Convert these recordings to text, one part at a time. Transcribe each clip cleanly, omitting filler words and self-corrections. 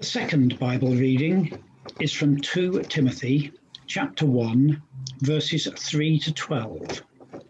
The second Bible reading is from 2 Timothy chapter 1, verses 3 to 12.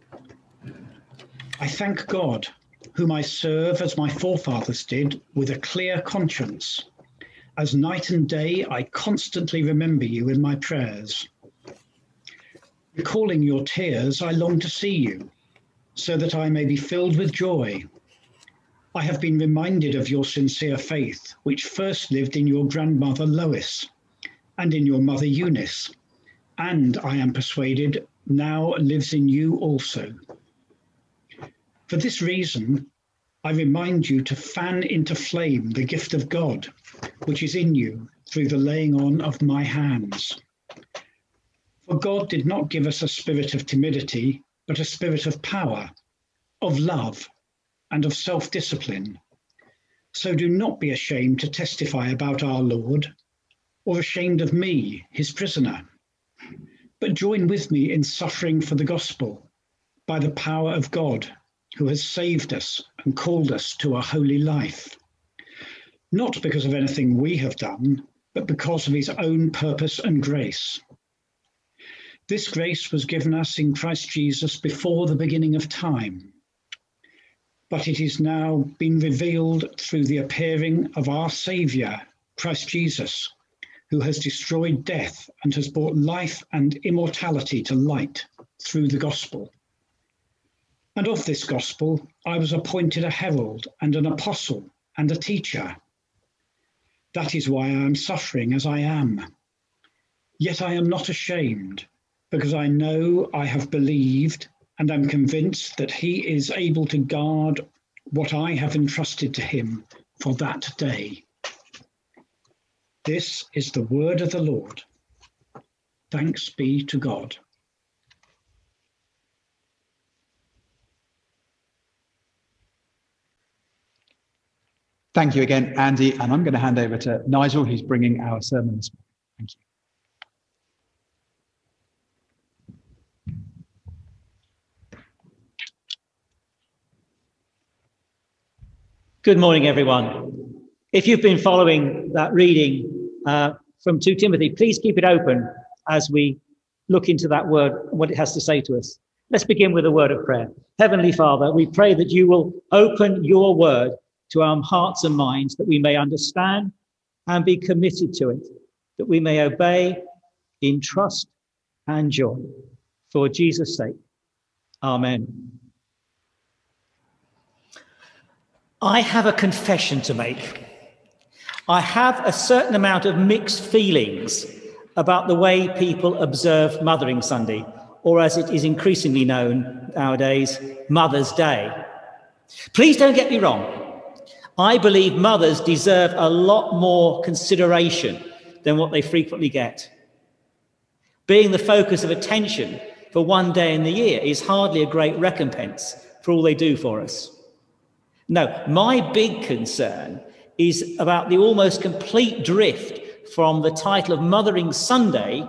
I thank God, whom I serve as my forefathers did, with a clear conscience. As night and day, I constantly remember you in my prayers. Recalling your tears, I long to see you, so that I may be filled with joy. I have been reminded of your sincere faith, which first lived in your grandmother Lois and in your mother Eunice, and I am persuaded now lives in you also. For this reason, I remind you to fan into flame the gift of God, which is in you through the laying on of my hands. For God did not give us a spirit of timidity, but a spirit of power, of love, and of self-discipline. So do not be ashamed to testify about our Lord, or ashamed of me, his prisoner, but join with me in suffering for the gospel, by the power of God, who has saved us and called us to a holy life, not because of anything we have done, but because of his own purpose and grace. This grace was given us in Christ Jesus before the beginning of time, but it is now been revealed through the appearing of our Saviour, Christ Jesus, who has destroyed death and has brought life and immortality to light through the gospel. And of this gospel, I was appointed a herald and an apostle and a teacher. That is why I am suffering as I am. Yet I am not ashamed, because I know I have believed and am convinced that he is able to guard what I have entrusted to him for that day. This is the word of the Lord. Thanks be to God. Thank you again, Andy, and I'm going to hand over to Nigel, who's bringing our sermon this morning. Thank you. Good morning, everyone. If you've been following that reading from 2 Timothy, please keep it open as we look into that word, what it has to say to us. Let's begin with a word of prayer. Heavenly Father, we pray that you will open your word to our hearts and minds, that we may understand and be committed to it, that we may obey in trust and joy. For Jesus' sake, amen. I have a confession to make. I have a certain amount of mixed feelings about the way people observe Mothering Sunday, or as it is increasingly known nowadays, Mother's Day. Please don't get me wrong. I believe mothers deserve a lot more consideration than what they frequently get. Being the focus of attention for one day in the year is hardly a great recompense for all they do for us. No, my big concern is about the almost complete drift from the title of Mothering Sunday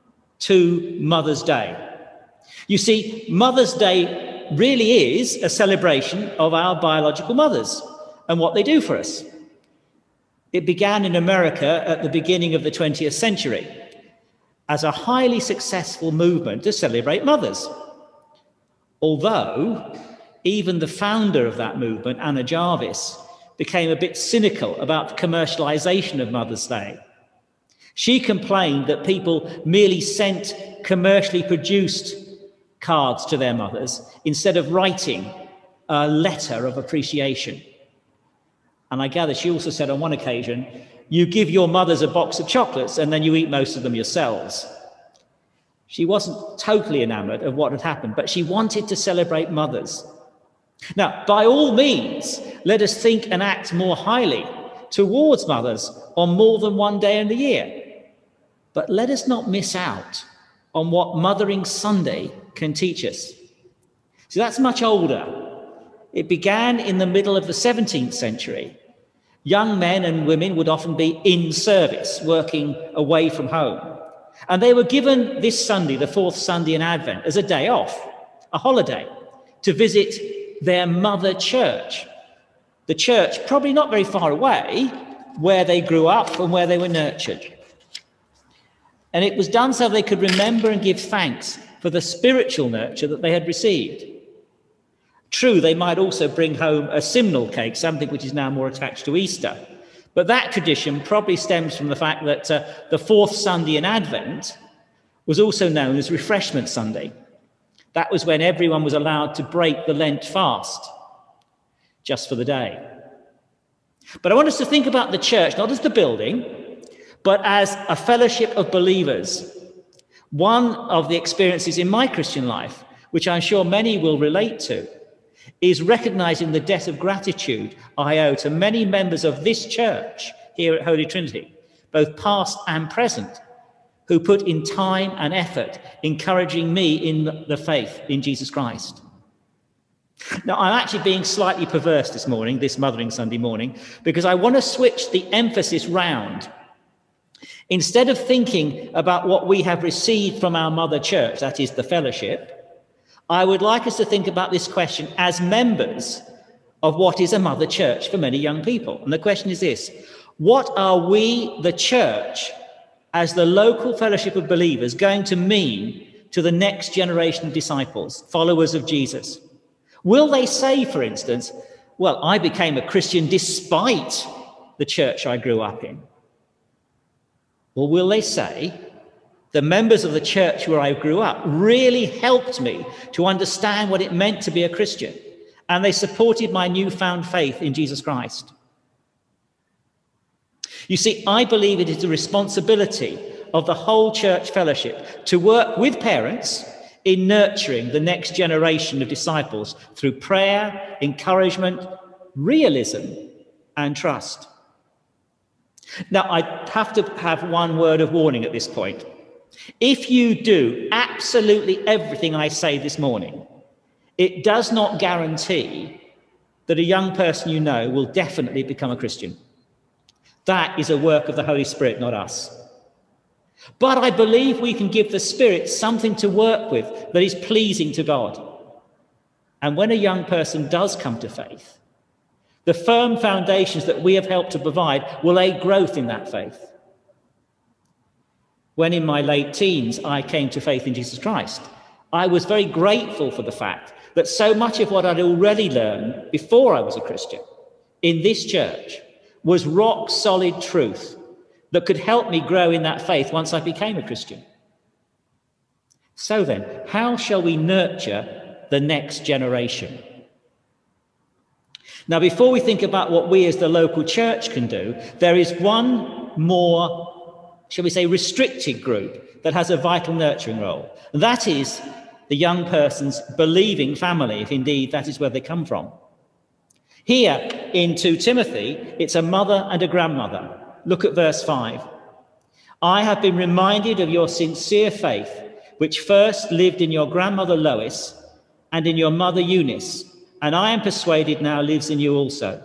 to Mother's Day. You see, Mother's Day really is a celebration of our biological mothers and what they do for us. It began in America at the beginning of the 20th century as a highly successful movement to celebrate mothers. Although even the founder of that movement, Anna Jarvis, became a bit cynical about the commercialization of Mother's Day. She complained that people merely sent commercially produced cards to their mothers instead of writing a letter of appreciation. And I gather she also said on one occasion, you give your mothers a box of chocolates and then you eat most of them yourselves. She wasn't totally enamored of what had happened, but she wanted to celebrate mothers. Now, by all means, let us think and act more highly towards mothers on more than one day in the year. But let us not miss out on what Mothering Sunday can teach us. So that's much older. It began in the middle of the 17th century. Young men and women would often be in service, working away from home. And they were given this Sunday, the fourth Sunday in Advent, as a day off, a holiday, to visit their mother church. The church, probably not very far away, where they grew up and where they were nurtured. And it was done so they could remember and give thanks for the spiritual nurture that they had received. True, they might also bring home a simnel cake, something which is now more attached to Easter. But that tradition probably stems from the fact that the fourth Sunday in Advent was also known as Refreshment Sunday. That was when everyone was allowed to break the Lent fast, just for the day. But I want us to think about the church, not as the building, but as a fellowship of believers. One of the experiences in my Christian life, which I'm sure many will relate to, is recognizing the debt of gratitude I owe to many members of this church here at Holy Trinity, both past and present, who put in time and effort encouraging me in the faith in Jesus Christ. Now, I'm actually being slightly perverse this morning, this Mothering Sunday morning, because I want to switch the emphasis round. Instead of thinking about what we have received from our mother church, that is the fellowship, I would like us to think about this question as members of what is a mother church for many young people. And the question is this: what are we, the church, as the local fellowship of believers, going to mean to the next generation of disciples, followers of Jesus? Will they say, for instance, well, I became a Christian despite the church I grew up in? Or will they say, the members of the church where I grew up really helped me to understand what it meant to be a Christian, and they supported my newfound faith in Jesus Christ? You see, I believe it is the responsibility of the whole church fellowship to work with parents in nurturing the next generation of disciples through prayer, encouragement, realism, and trust. Now, I have to have one word of warning at this point. If you do absolutely everything I say this morning, it does not guarantee that a young person you know will definitely become a Christian. That is a work of the Holy Spirit, not us. But I believe we can give the Spirit something to work with that is pleasing to God. And when a young person does come to faith, the firm foundations that we have helped to provide will aid growth in that faith. When in my late teens I came to faith in Jesus Christ, I was very grateful for the fact that so much of what I'd already learned before I was a Christian in this church was rock solid truth that could help me grow in that faith once I became a Christian. So then, how shall we nurture the next generation? Now, before we think about what we as the local church can do, there is one more, shall we say, restricted group that has a vital nurturing role. And that is the young person's believing family, if indeed that is where they come from. Here in 2 Timothy, it's a mother and a grandmother. Look at verse 5. I have been reminded of your sincere faith, which first lived in your grandmother Lois and in your mother Eunice, and I am persuaded now lives in you also.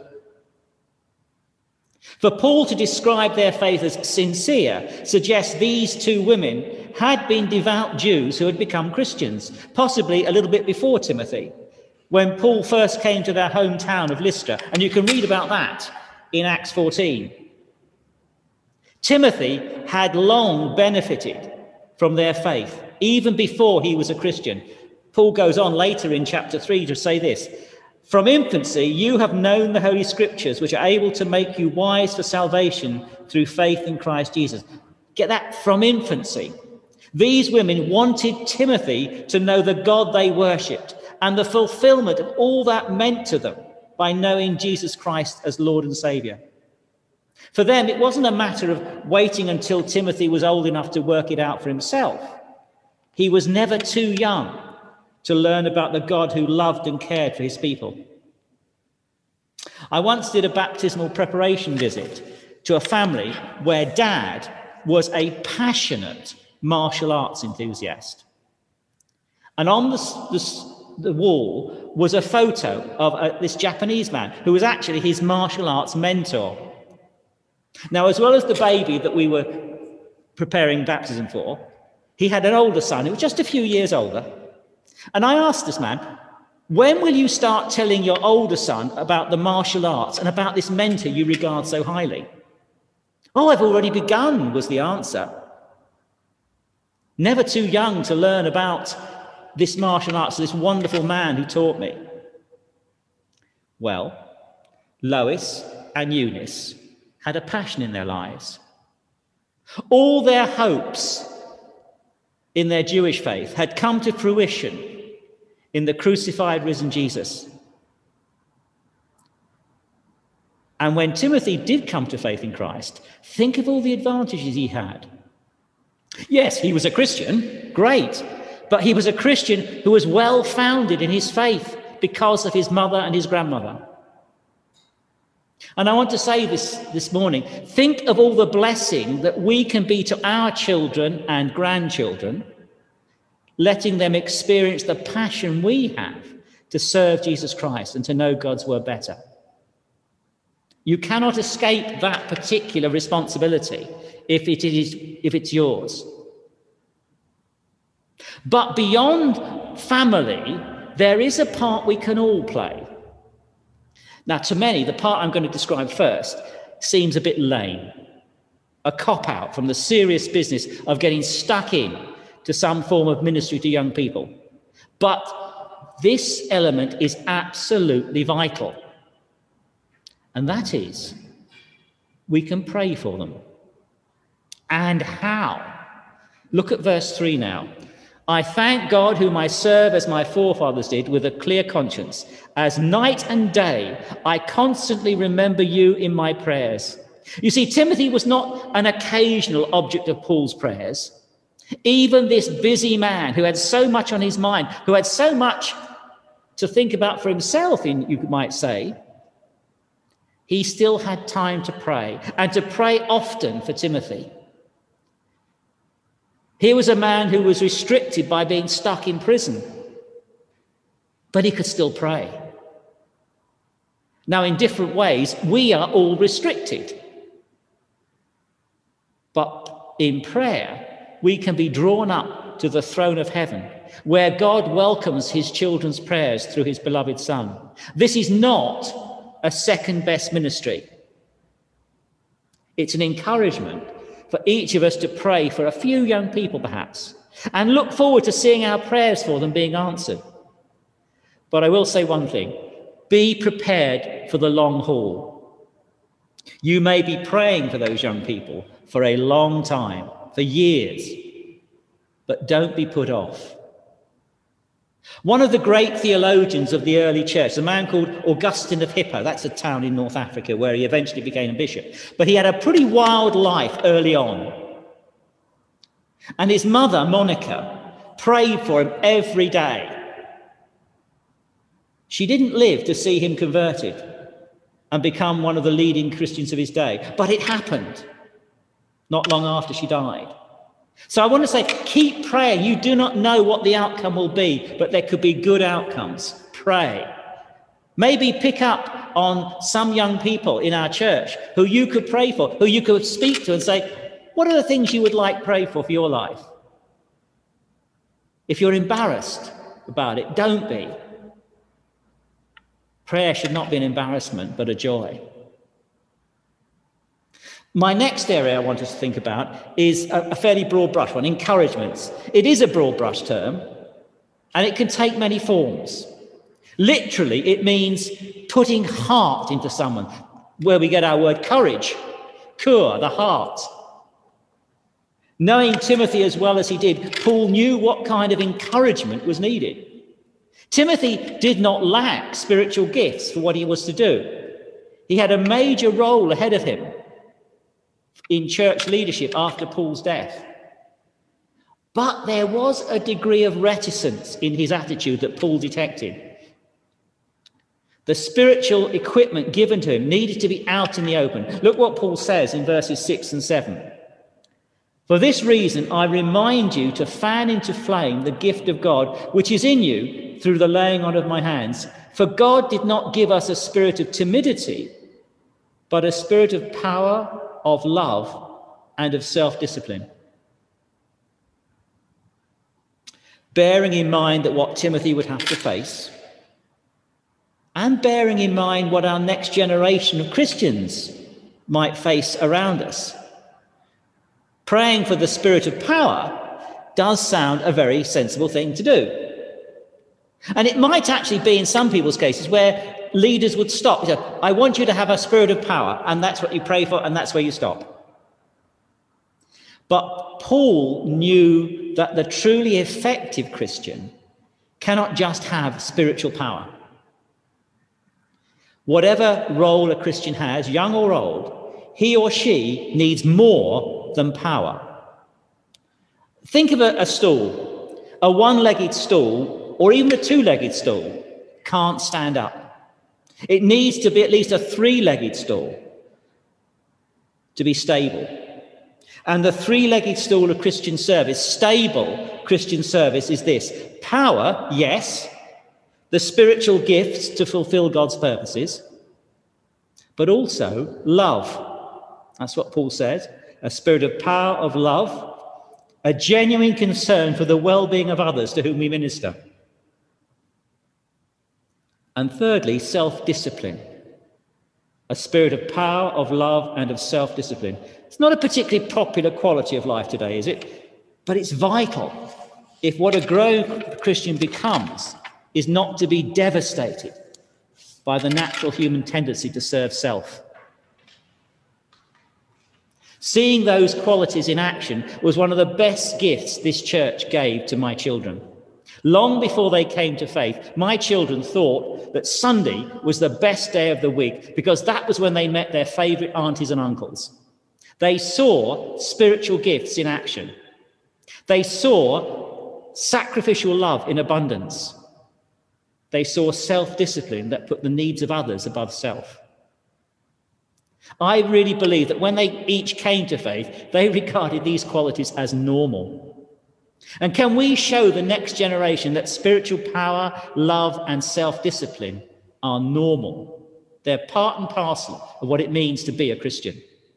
For Paul to describe their faith as sincere suggests these two women had been devout Jews who had become Christians, possibly a little bit before Timothy, when Paul first came to their hometown of Lystra. And you can read about that in Acts 14. Timothy had long benefited from their faith, even before he was a Christian. Paul goes on later in chapter 3 to say this: from infancy, you have known the Holy Scriptures, which are able to make you wise for salvation through faith in Christ Jesus. Get that? From infancy. These women wanted Timothy to know the God they worshipped and the fulfillment of all that meant to them by knowing Jesus Christ as Lord and Saviour. For them, it wasn't a matter of waiting until Timothy was old enough to work it out for himself. He was never too young to learn about the God who loved and cared for his people. I once did a baptismal preparation visit to a family where Dad was a passionate martial arts enthusiast. And on the wall was a photo of this Japanese man who was actually his martial arts mentor. Now, as well as the baby that we were preparing baptism for, he had an older son who was just a few years older. And I asked this man, when will you start telling your older son about the martial arts and about this mentor you regard so highly? Oh, I've already begun, was the answer. Never too young to learn about this martial arts, this wonderful man who taught me. Well, Lois and Eunice had a passion in their lives. All their hopes in their Jewish faith had come to fruition in the crucified, risen Jesus. And when Timothy did come to faith in Christ, think of all the advantages he had. Yes, he was a Christian, great, but he was a Christian who was well founded in his faith because of his mother and his grandmother. And I want to say this morning, think of all the blessing that we can be to our children and grandchildren, letting them experience the passion we have to serve Jesus Christ and to know God's word better. You cannot escape that particular responsibility if it's yours. But beyond family, there is a part we can all play. Now, to many, the part I'm going to describe first seems a bit lame, a cop-out from the serious business of getting stuck in to some form of ministry to young people. But this element is absolutely vital. And that is, we can pray for them. And how? Look at verse 3 now. I thank God whom I serve as my forefathers did with a clear conscience. As night and day, I constantly remember you in my prayers. You see, Timothy was not an occasional object of Paul's prayers. Even this busy man who had so much on his mind, who had so much to think about for himself, you might say, he still had time to pray, and to pray often for Timothy. Here was a man who was restricted by being stuck in prison, but he could still pray. Now, in different ways, we are all restricted. But in prayer, we can be drawn up to the throne of heaven, where God welcomes his children's prayers through his beloved Son. This is not a second-best ministry. It's an encouragement for each of us to pray for a few young people, perhaps, and look forward to seeing our prayers for them being answered. But I will say one thing. Be prepared for the long haul. You may be praying for those young people for a long time, for years, but don't be put off. One of the great theologians of the early church, a man called Augustine of Hippo, that's a town in North Africa where he eventually became a bishop, but he had a pretty wild life early on. And his mother, Monica, prayed for him every day. She didn't live to see him converted and become one of the leading Christians of his day, but it happened not long after she died. So I want to say, keep praying. You do not know what the outcome will be, but there could be good outcomes. Pray. Maybe pick up on some young people in our church who you could pray for, who you could speak to and say, what are the things you would like pray for your life? If you're embarrassed about it, don't be. Prayer should not be an embarrassment, but a joy. My next area I want us to think about is a fairly broad brush one, encouragements. It is a broad brush term, and it can take many forms. Literally, it means putting heart into someone, where we get our word courage, cur, the heart. Knowing Timothy as well as he did, Paul knew what kind of encouragement was needed. Timothy did not lack spiritual gifts for what he was to do. He had a major role ahead of him in church leadership after Paul's death. But there was a degree of reticence in his attitude that Paul detected. The spiritual equipment given to him needed to be out in the open. Look what Paul says in verses 6 and 7. For this reason, I remind you to fan into flame the gift of God, which is in you through the laying on of my hands. For God did not give us a spirit of timidity, but a spirit of power, of love, and of self-discipline. Bearing in mind that what Timothy would have to face, and bearing in mind what our next generation of Christians might face around us, Praying for the spirit of power does sound a very sensible thing to do. And it might actually be, in some people's cases, where leaders would stop. Say, I want you to have a spirit of power, and that's what you pray for, and that's where you stop. But Paul knew that the truly effective Christian cannot just have spiritual power. Whatever role a Christian has, young or old, he or she needs more than power. Think of a stool. A one-legged stool, or even a two-legged stool, can't stand up. It needs to be at least a three-legged stool to be stable. And the three-legged stool of Christian service, stable Christian service, is this: power, yes, the spiritual gifts to fulfill God's purposes, but also love. That's what Paul says: a spirit of power, of love, a genuine concern for the well-being of others to whom we minister. And thirdly, self-discipline. A spirit of power, of love, and of self-discipline. It's not a particularly popular quality of life today, is it? But it's vital if what a growing Christian becomes is not to be devastated by the natural human tendency to serve self. Seeing those qualities in action was one of the best gifts this church gave to my children. Long before they came to faith, my children thought that Sunday was the best day of the week because that was when they met their favourite aunties and uncles. They saw spiritual gifts in action. They saw sacrificial love in abundance. They saw self-discipline that put the needs of others above self. I really believe that when they each came to faith, they regarded these qualities as normal. And can we show the next generation that spiritual power, love, and self-discipline are normal? They're part and parcel of what it means to be a Christian.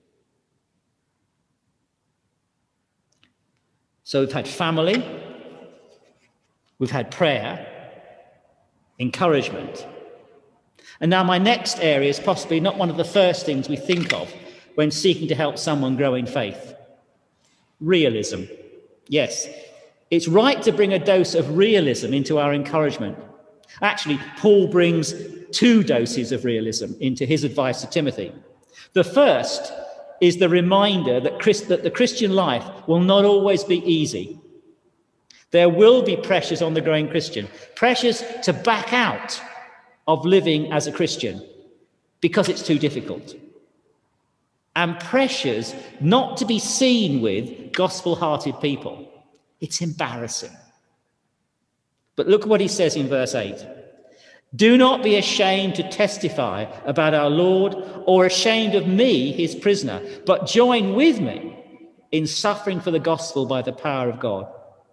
So we've had family, we've had prayer, encouragement. And now my next area is possibly not one of the first things we think of when seeking to help someone grow in faith. Realism. Yes, it's right to bring a dose of realism into our encouragement. Actually, Paul brings 2 doses of realism into his advice to Timothy. The first is the reminder that the Christian life will not always be easy. There will be pressures on the growing Christian, pressures to back out of living as a Christian because it's too difficult, and pressures not to be seen with gospel-hearted people. It's embarrassing. But look at what he says in verse 8. Do not be ashamed to testify about our Lord or ashamed of me, his prisoner, but join with me in suffering for the gospel by the power of God.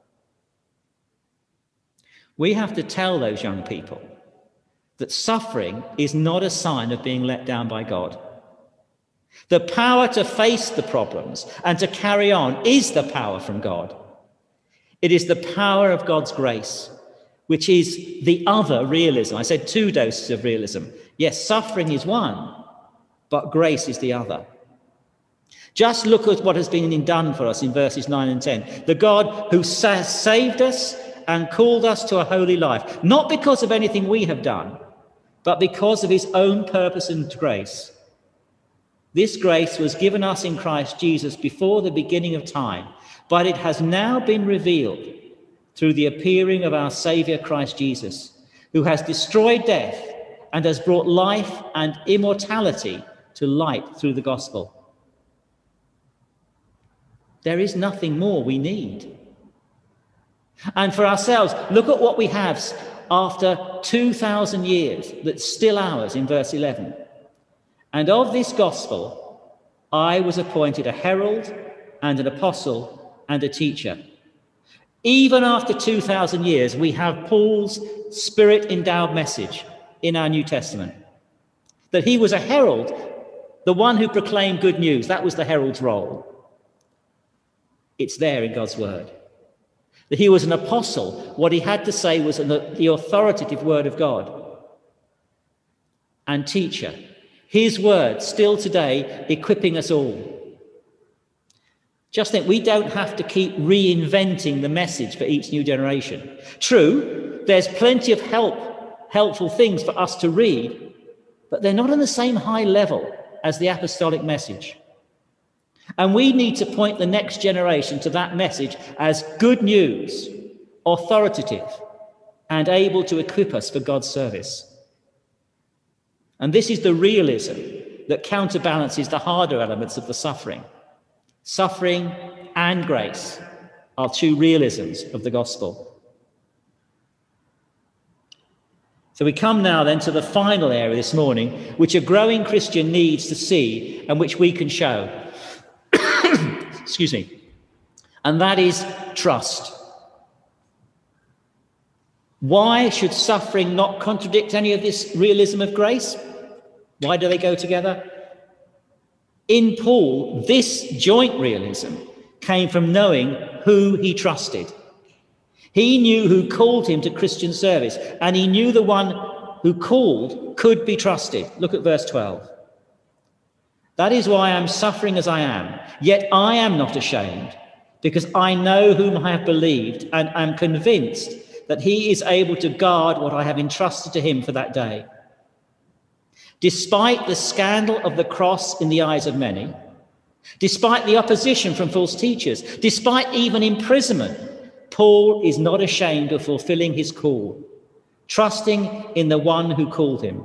We have to tell those young people that suffering is not a sign of being let down by God. The power to face the problems and to carry on is the power from God. It is the power of God's grace, which is the other realism. I said 2 doses of realism. Yes, suffering is one, but grace is the other. Just look at what has been done for us in verses 9 and 10. The God who saved us and called us to a holy life, not because of anything we have done, but because of his own purpose and grace. This grace was given us in Christ Jesus before the beginning of time, but it has now been revealed through the appearing of our Saviour Christ Jesus, who has destroyed death and has brought life and immortality to light through the gospel. There is nothing more we need. And for ourselves, look at what we have after 2,000 years that's still ours in verse 11. And of this gospel, I was appointed a herald and an apostle and a teacher. Even after 2,000 years, we have Paul's spirit-endowed message in our New Testament. That he was a herald, the one who proclaimed good news. That was the herald's role. It's there in God's word. That he was an apostle. What he had to say was the authoritative word of God. And teacher. His word, still today, equipping us all. Just think, we don't have to keep reinventing the message for each new generation. True, there's plenty of helpful things for us to read, but they're not on the same high level as the apostolic message. And we need to point the next generation to that message as good news, authoritative, and able to equip us for God's service. And this is the realism that counterbalances the harder elements of the suffering. Suffering and grace are two realisms of the gospel. So we come now then to the final area this morning, which a growing Christian needs to see and which we can show. Excuse me. And that is trust. Why should suffering not contradict any of this realism of grace? Why do they go together? In Paul, this joint realism came from knowing who he trusted. He knew who called him to Christian service, and he knew the one who called could be trusted. Look at verse 12. That is why I am suffering as I am, yet I am not ashamed, because I know whom I have believed and am convinced that he is able to guard what I have entrusted to him for that day. Despite the scandal of the cross in the eyes of many, despite the opposition from false teachers, despite even imprisonment, Paul is not ashamed of fulfilling his call, trusting in the one who called him.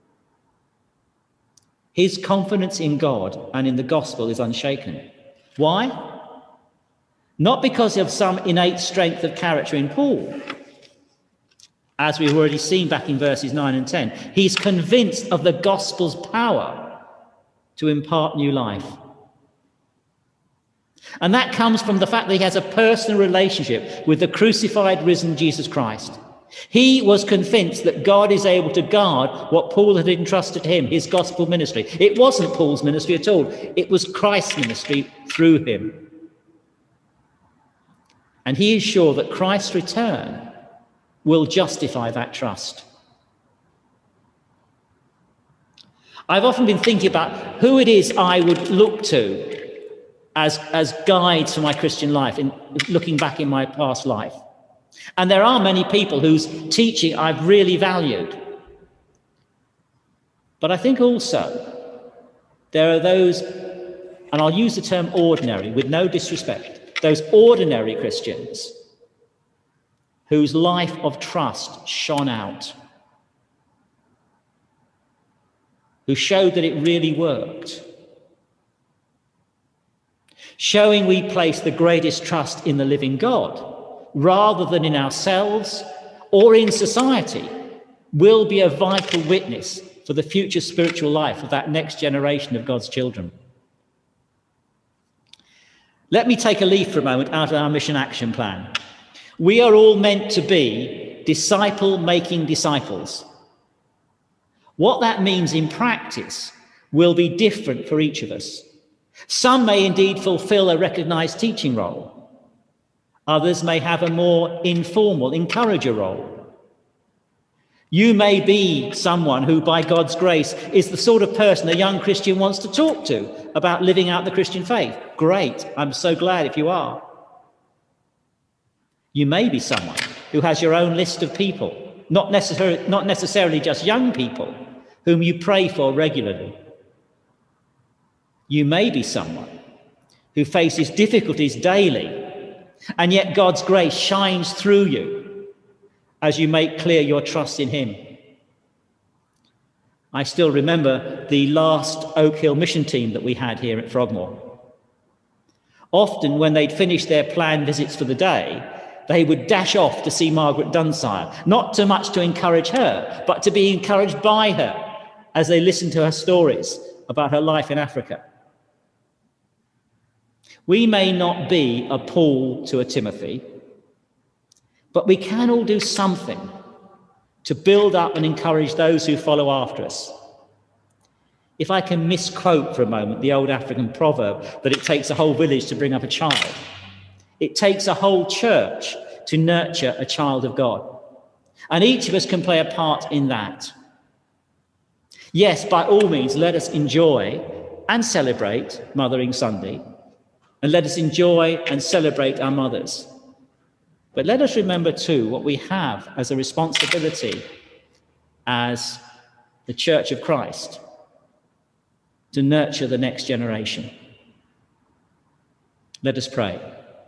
His confidence in God and in the gospel is unshaken. Why? Not because of some innate strength of character in Paul. As we've already seen back in verses 9 and 10, he's convinced of the gospel's power to impart new life. And that comes from the fact that he has a personal relationship with the crucified, risen Jesus Christ. He was convinced that God is able to guard what Paul had entrusted to him, his gospel ministry. It wasn't Paul's ministry at all. It was Christ's ministry through him. And he is sure that Christ's return will justify that trust. I've often been thinking about who it is I would look to as guides for my Christian life, in looking back in my past life. And there are many people whose teaching I've really valued. But I think also there are those, and I'll use the term ordinary with no disrespect, those ordinary Christians whose life of trust shone out, who showed that it really worked, showing we place the greatest trust in the living God rather than in ourselves or in society, will be a vital witness for the future spiritual life of that next generation of God's children. Let me take a leaf for a moment out of our mission action plan. We are all meant to be disciple-making disciples. What that means in practice will be different for each of us. Some may indeed fulfill a recognized teaching role. Others may have a more informal encourager role. You may be someone who, by God's grace, is the sort of person a young Christian wants to talk to about living out the Christian faith. Great. I'm so glad if you are. You may be someone who has your own list of people, not necessarily just young people, whom you pray for regularly. You may be someone who faces difficulties daily, and yet God's grace shines through you as you make clear your trust in him. I still remember the last Oak Hill mission team that we had here at Frogmore. Often when they'd finished their planned visits for the day, they would dash off to see Margaret Dunsire, not so much to encourage her, but to be encouraged by her as they listened to her stories about her life in Africa. We may not be a Paul to a Timothy, but we can all do something to build up and encourage those who follow after us. If I can misquote for a moment the old African proverb that it takes a whole village to bring up a child, it takes a whole church to nurture a child of God. And each of us can play a part in that. Yes, by all means, let us enjoy and celebrate Mothering Sunday. and let us enjoy and celebrate our mothers. But let us remember too what we have as a responsibility as the Church of Christ to nurture the next generation. Let us pray.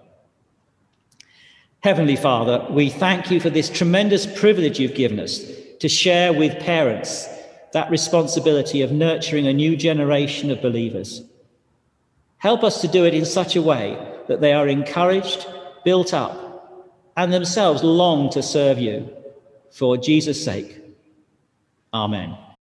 Heavenly Father, we thank you for this tremendous privilege you've given us to share with parents that responsibility of nurturing a new generation of believers. Help us to do it in such a way that they are encouraged, built up, and themselves long to serve you. For Jesus' sake. Amen.